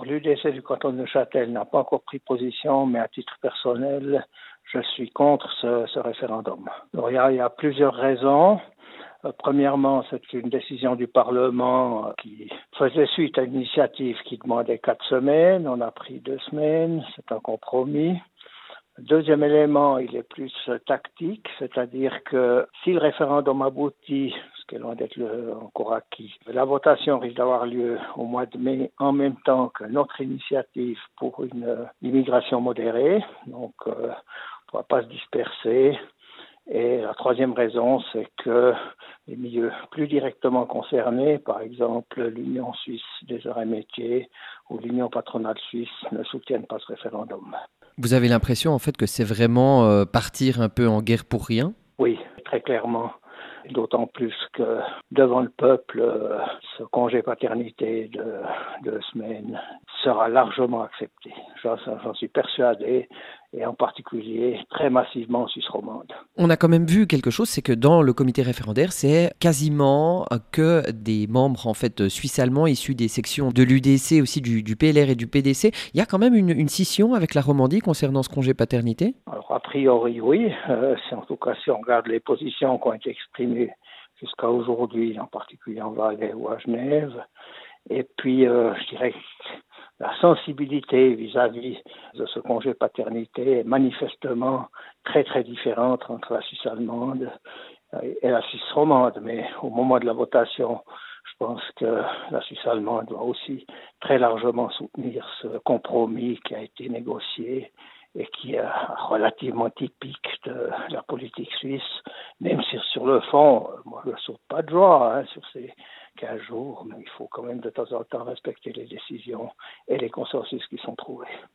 l'UDC du canton de Neuchâtel n'a pas encore pris position, mais à titre personnel, je suis contre ce référendum. Alors, il y a plusieurs raisons. Premièrement, c'est une décision du Parlement qui faisait suite à une initiative qui demandait 4 semaines. On a pris 2 semaines, c'est un compromis. Deuxième élément, il est plus tactique, c'est-à-dire que si le référendum aboutit, ce qui est loin d'être encore acquis, la votation risque d'avoir lieu au mois de mai en même temps que notre initiative pour une immigration modérée. Donc, on ne pourra pas se disperser. Et la troisième raison, c'est que les milieux plus directement concernés, par exemple l'Union suisse des arts et métiers ou l'Union patronale suisse, ne soutiennent pas ce référendum. Vous avez l'impression en fait que c'est vraiment partir un peu en guerre pour rien? Oui, très clairement. D'autant plus que devant le peuple, ce congé paternité de 2 semaines sera largement accepté. J'en suis persuadé, et en particulier très massivement en Suisse romande. On a quand même vu quelque chose, c'est que dans le comité référendaire, c'est quasiment que des membres en fait suisses-allemands issus des sections de l'UDC, aussi du PLR et du PDC. Il y a quand même une scission avec la Romandie concernant ce congé paternité? Alors, a priori, oui. En tout cas, si on regarde les positions qui ont été exprimées jusqu'à aujourd'hui, en particulier en Valais ou à Genève, et puis, je dirais que la sensibilité vis-à-vis de ce congé paternité est manifestement très, très différente entre la Suisse allemande et la Suisse romande. Mais au moment de la votation, je pense que la Suisse allemande doit aussi très largement soutenir ce compromis qui a été négocié et qui est relativement typique de la politique suisse, même si sur le fond, moi je ne saute pas de joie sur ces 15 jours, mais il faut quand même de temps en temps respecter les décisions et les consensus qui sont trouvés.